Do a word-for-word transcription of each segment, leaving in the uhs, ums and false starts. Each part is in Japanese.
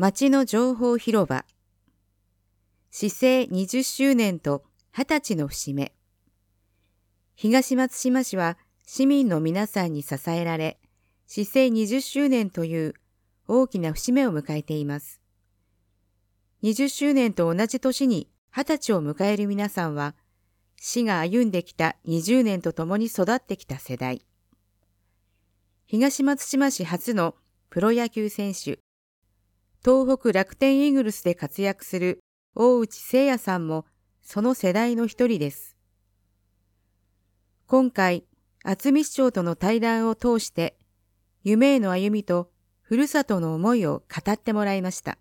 町の情報広場。市政にじゅっしゅうねんとはたちの節目。東松島市は市民の皆さんに支えられ、市政にじゅっしゅうねんという大きな節目を迎えています。にじゅっしゅうねんと同じ年にはたちを迎える皆さんは、市が歩んできたにじゅうねんと共に育ってきた世代。東松島市初のプロ野球選手、東北楽天イーグルスで活躍する大内誠也さんもその世代の一人です。今回、渥美市長との対談を通して、夢への歩みとふるさとの思いを語ってもらいました。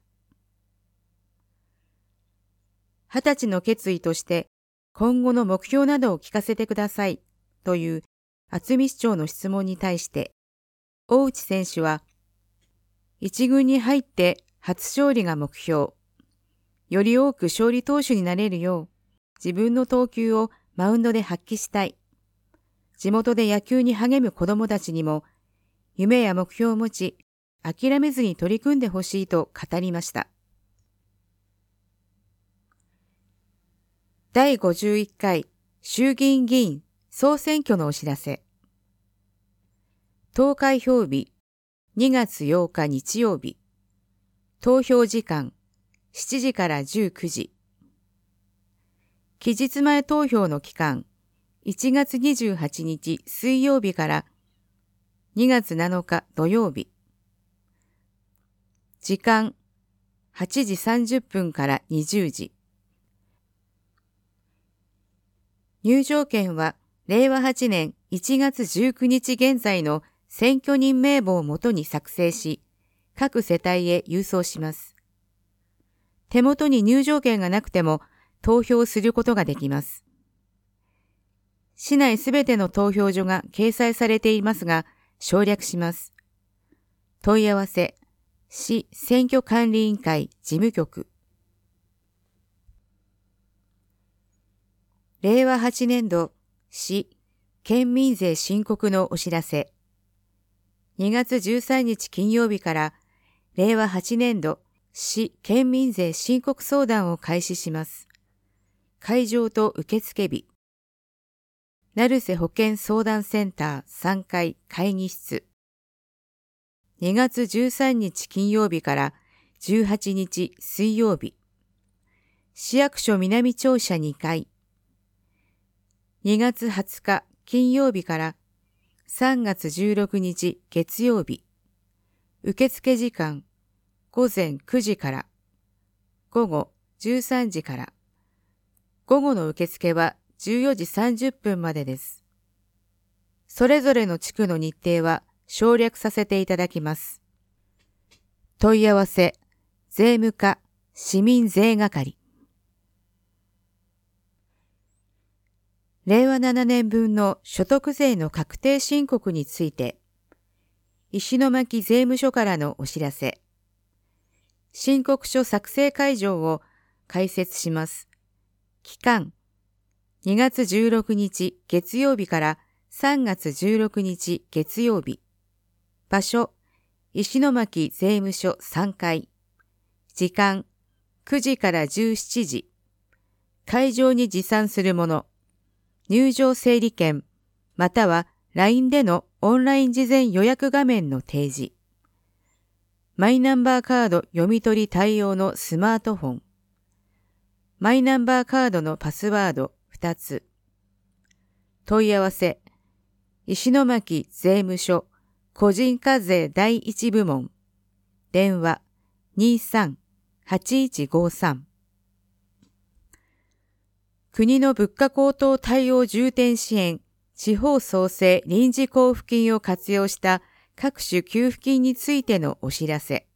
二十歳の決意として今後の目標などを聞かせてくださいという渥美市長の質問に対して、大内選手は、一軍に入って初勝利が目標。より多く勝利投手になれるよう、自分の投球をマウンドで発揮したい。地元で野球に励む子どもたちにも、夢や目標を持ち、諦めずに取り組んでほしいと語りました。だいごじゅういっかい衆議院議員総選挙のお知らせ。投開票日にがつようか日曜日。投票時間しちじからじゅうくじ。期日前投票の期間いちがつにじゅうはちにち水曜日からにがつなのか土曜日。時間はちじさんじゅっぷんからにじゅうじ。入場券はれいわはちねんいちがつじゅうくにち現在の選挙人名簿をもとに作成し、各世帯へ郵送します。手元に入場券がなくても投票することができます。市内すべての投票所が掲載されていますが、省略します。問い合わせ、市選挙管理委員会事務局。れいわはちねんど市県民税申告のお知らせ。にがつじゅうさんにち金曜日かられいわはちねんど市県民税申告相談を開始します。会場と受付日。成瀬保健相談センターさんかい会議室。にがつじゅうさんにち金曜日からじゅうはちにち水曜日。市役所南庁舎にかい。にがつはつか金曜日からさんがつじゅうろくにち月曜日。受付時間ごぜんくじからごごじゅうさんじから。午後の受付はじゅうよじさんじゅっぷんまでです。それぞれの地区の日程は省略させていただきます。問い合わせ、税務課、市民税係。れいわななねんぶんの所得税の確定申告について、石巻税務署からのお知らせ。申告書作成会場を開設します。期間、にがつじゅうろくにち月曜日からさんがつじゅうろくにち月曜日。場所、石巻税務署さんかい。時間、くじからじゅうしちじ。会場に持参するもの。入場整理券、または ライン でのオンライン事前予約画面の提示。マイナンバーカード読み取り対応のスマートフォン。マイナンバーカードのパスワードふたつ。問い合わせ、石巻税務署個人課税第一部門。電話 にじゅうさん はちいちごさん。国の物価高騰対応重点支援、地方創生臨時交付金を活用した各種給付金についてのお知らせ。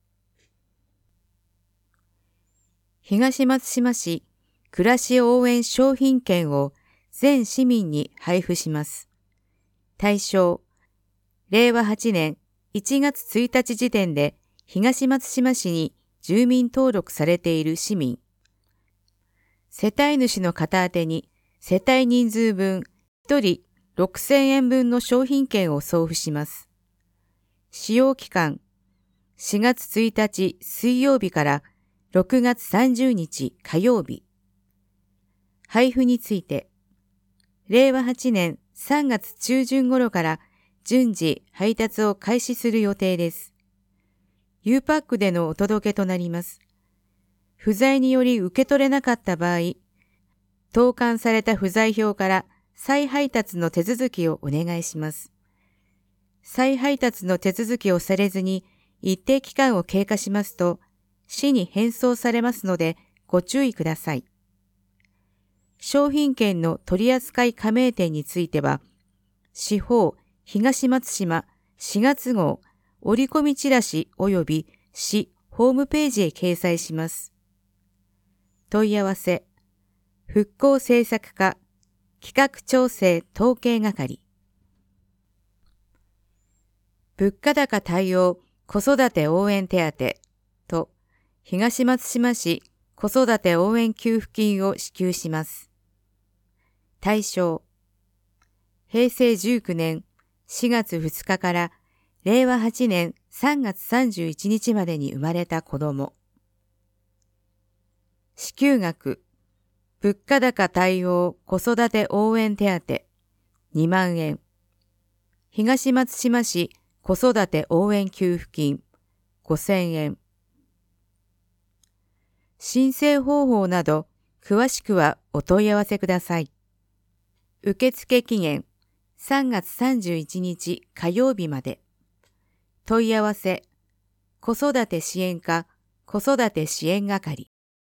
東松島市暮らし応援商品券を全市民に配布します。対象、れいわはちねんいちがつついたち時点で東松島市に住民登録されている市民。世帯主の方宛てに世帯人数分ひとりろくせんえんぶんの商品券を送付します。使用期間、 しがつついたち水曜日からろくがつさんじゅうにち火曜日。配布について、れいわはちねんさんがつちゅうじゅん頃から順次配達を開始する予定です。U パックでのお届けとなります。不在により受け取れなかった場合、投函された不在票から再配達の手続きをお願いします。再配達の手続きをされずに一定期間を経過しますと、市に返送されますのでご注意ください。商品券の取扱い加盟店については、市法東松島しがつ号折り込みチラシ及び市ホームページへ掲載します。問い合わせ、復興政策課企画調整統計係。物価高対応子育て応援手当と東松島市子育て応援給付金を支給します。対象、へいせいじゅうきゅうねんしがつふつかかられいわはちねんさんがつさんじゅういちにちまでに生まれた子ども。支給額、物価高対応子育て応援手当にまんえん。東松島市子育て応援給付金ごせんえん。申請方法など詳しくはお問い合わせください。受付期限さんがつさんじゅういちにち火曜日まで。問い合わせ、子育て支援課子育て支援係。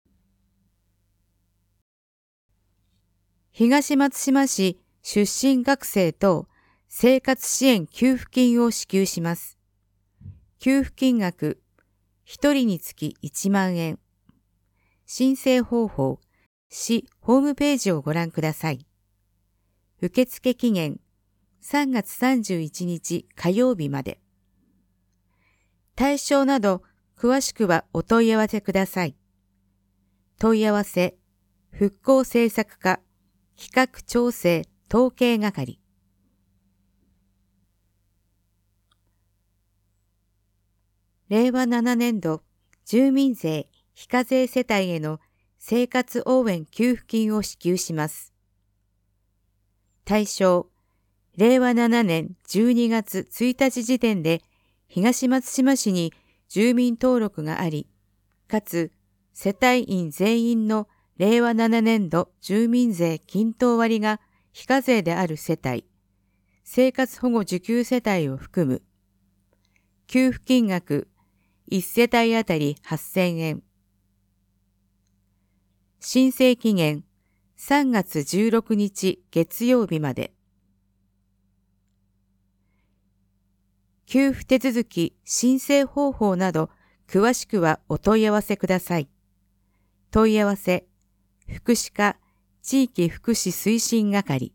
東松島市出身学生等生活支援給付金を支給します。給付金額、ひとりにつきいちまんえん。申請方法、市ホームページをご覧ください。受付期限、さんがつさんじゅういちにち火曜日まで。対象など詳しくはお問い合わせください。問い合わせ、復興政策課企画調整統計係。れいわななねんど住民税非課税世帯への生活応援給付金を支給します。対象、れいわななねんじゅうにがつついたち時点で東松島市に住民登録があり、かつ世帯員全員のれいわななねんど住民税均等割が非課税である世帯、生活保護受給世帯を含む。給付金額いち世帯あたりはっせんえん。申請期限さんがつじゅうろくにち月曜日まで。給付手続き申請方法など詳しくはお問い合わせください。問い合わせ、福祉課地域福祉推進係。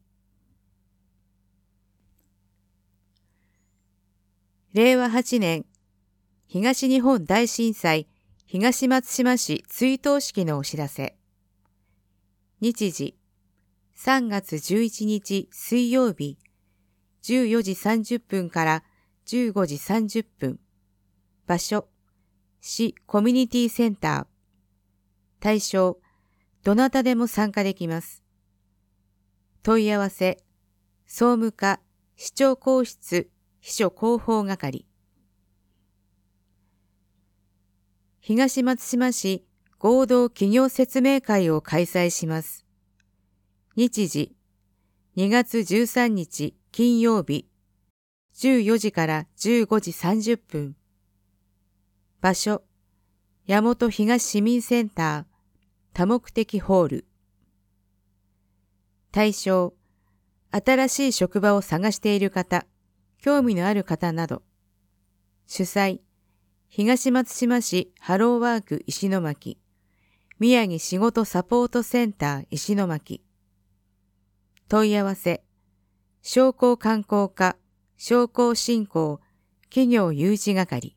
れいわはちねん東日本大震災東松島市追悼式のお知らせ。日時、さんがつじゅういちにち水曜日、じゅうよじさんじゅっぷんからじゅうごじさんじゅっぷん。場所、市コミュニティセンター。対象、どなたでも参加できます。問い合わせ、総務課市長公室秘書広報係。東松島市合同企業説明会を開催します。日時、にがつじゅうさんにち金曜日、じゅうよじからじゅうごじさんじゅっぷん。場所、大和東市民センター多目的ホール。対象、新しい職場を探している方、興味のある方など。主催、東松島市ハローワーク石巻、宮城仕事サポートセンター石巻。問い合わせ、商工観光課商工振興企業誘致係。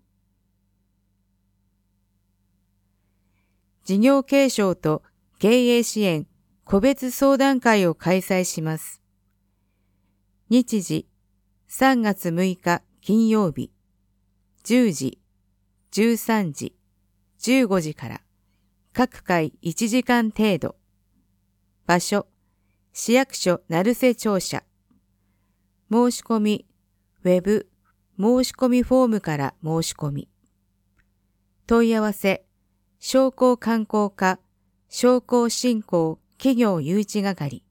事業継承と経営支援個別相談会を開催します。日時、さんがつむいか金曜日、じゅうじ、 じゅうさんじ、じゅうごじから各回いちじかん程度。場所、市役所成瀬庁舎。申し込み、ウェブ、申し込みフォームから申し込み。問い合わせ、商工観光課、商工振興企業誘致係。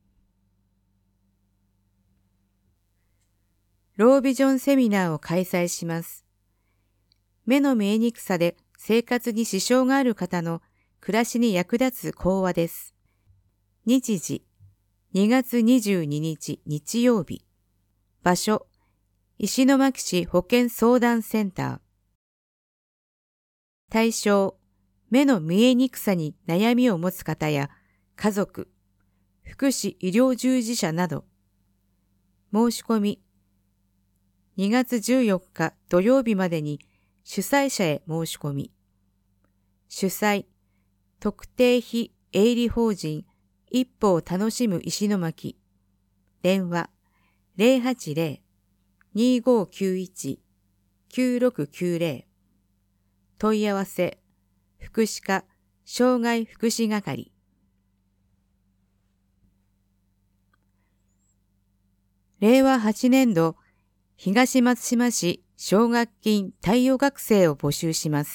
ロービジョンセミナーを開催します。目の見えにくさで生活に支障がある方の暮らしに役立つ講話です。日時、にがつにじゅうににち日曜日。場所、石巻市保健相談センター。対象、目の見えにくさに悩みを持つ方や家族、福祉医療従事者など。申し込み、にがつじゅうよっか土曜日までに主催者へ申し込み。主催、特定非営利法人一歩を楽しむ石巻。電話、ゼロはちゼロ にーごーきゅういち きゅうろくきゅうゼロ。問い合わせ、福祉課、障害福祉係。れいわはちねんど、東松島市奨学金貸与学生を募集します。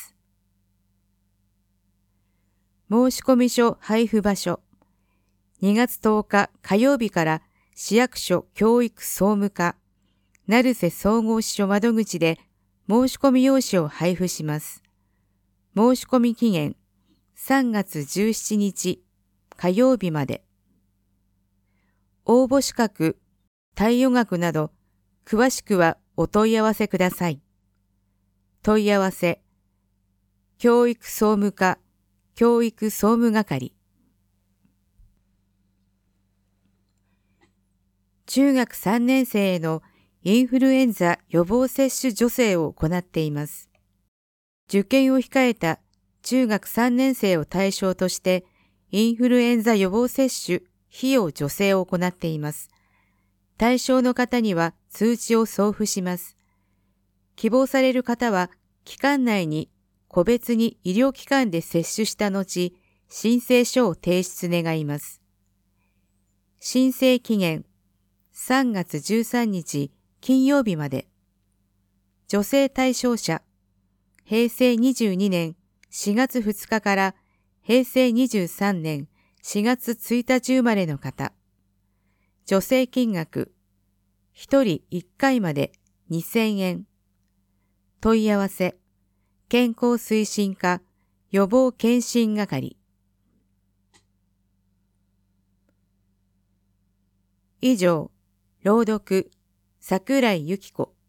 申込書配布場所、にがつとおか火曜日から市役所教育総務課、成瀬総合支所窓口で申込用紙を配布します。申込期限さんがつじゅうしちにち火曜日まで。応募資格、貸与額など、詳しくはお問い合わせください。問い合わせ、教育総務課、教育総務係。中学さんねん生へのインフルエンザ予防接種助成を行っています。受験を控えた中学さんねん生を対象として、インフルエンザ予防接種費用助成を行っています。対象の方には通知を送付します。希望される方は、期間内に個別に医療機関で接種した後、申請書を提出願います。申請期限、さんがつじゅうさんにち金曜日まで。助成対象者、へいせいにじゅうにねんしがつふつかからへいせいにじゅうさんねんしがつついたち生まれの方。助成金額、ひとりいっかいまでにせんえん。問い合わせ、健康推進課予防検診係。以上、朗読、桜井由紀子。